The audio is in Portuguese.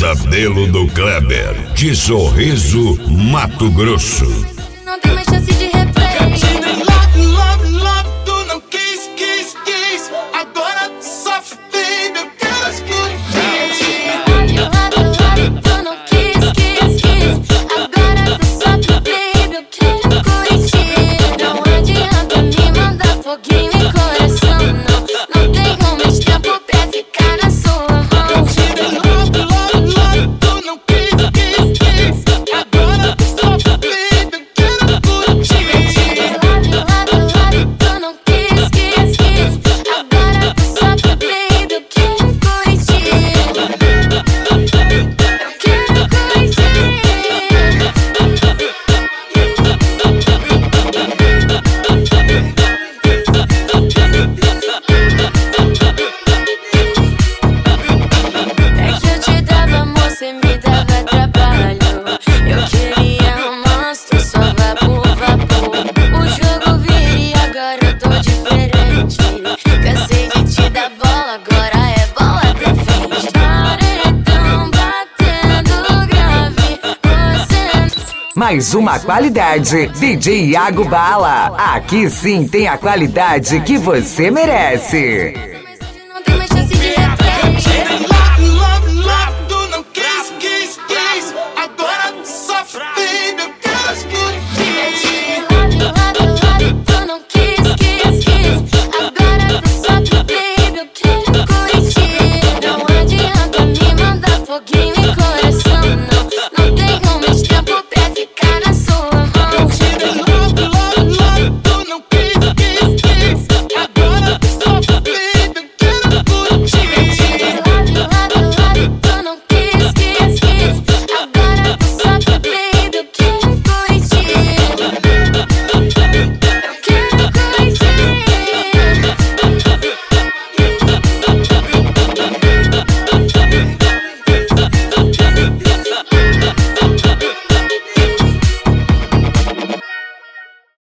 pesadelo do Kleber, de Sorriso, Mato Grosso. Não tem mais chance de replay. Tu não quis, agora tu sofre, baby, eu quero as Love, tu não quis, agora tu sofre, baby, eu quero curtir. Não adianta me mandar foguinho em coração, não tenho mais tempo pra ficar na sua mão. Love, tu não quis, agora tu sofre, baby, eu quero curtir. Love, tu não quis, agora tu sofre, baby, eu quero curtir. É que eu te dava amor, cê me dava trabalho. Eu queria romance, tu só vapor. O jogo vira e agora eu tô diferente. Cansei de te dar bola, agora é bola pra frente. Paredão batendo grave, você... Mais uma qualidade, DJ Iago Bala. Aqui sim tem a qualidade que você merece.